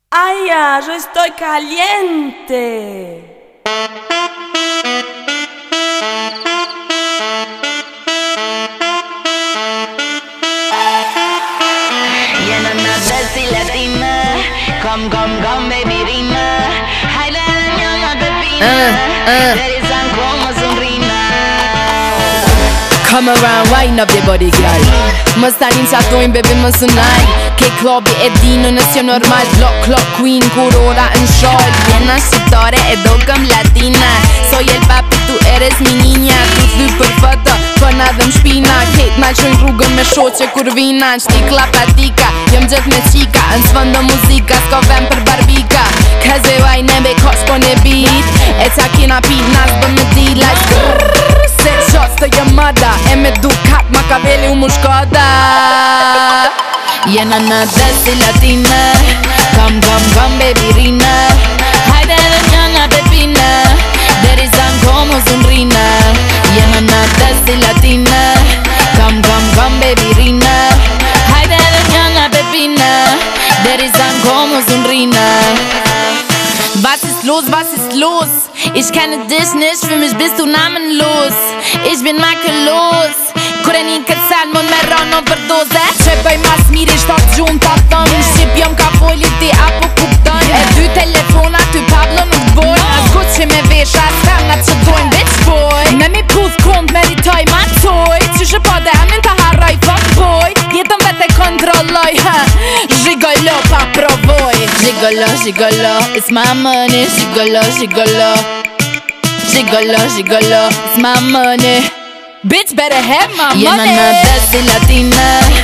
Ay, ya, yo estoy caliente. Llena una Desi latina. Come, baby Rina. Hai la ñoña pepina. Realizan como sonrina. Come around, wine up your body, girl. Më stanin që atojnë, baby, më sunaj. Ke klobi e di në nësjo normal. Clock queen, kur ora në shol. Jena shqiptare e dogëm latina. Soy el papi, tu eres mi niña. Tu thy për foto, pëna dhe më shpina. Kejt na qojnë rrugën me shoqe kur vina. Në shtikla patika, jëm gjët me qika. Në sfëndo muzika, s'ko vem për barbika. Cause waj nebe kosh po ne beat. E qa kina pit, nas bëm me di like grrrr. Set shots të jë mëda. E me du kap, ma ka veli u mu shkoda. Jena në Desi latina. Come, baby Rina. Hajde dhe njëna pepina. Deri zan como sonrina. Jena në Desi latina. Come, baby Rina. Hajde dhe njëna pepina. Deri zan como sonrina. Was ist los? Ich kenne dich nicht, für mich bist du namenlos. Ich bin makellos. Kur e një këtë salmon me rano për doze. Që bëj mas miri shtot gjun të thëm. Shqip jom ka foli ti apo kupton. E dy telefona ty Pablo nuk bojnë. As gut që me vesh as femnat që dojnë bitch boy. Me mi puth kont meritoj ma toj. Që shë po dhe amin të harroj fuck boy. Jetën vete kontrolloj. Zhigolo pa provoj. Zhigolo, it's my money. Zhigolo, it's my money. Bitch better have my money. Jena në Desi latina.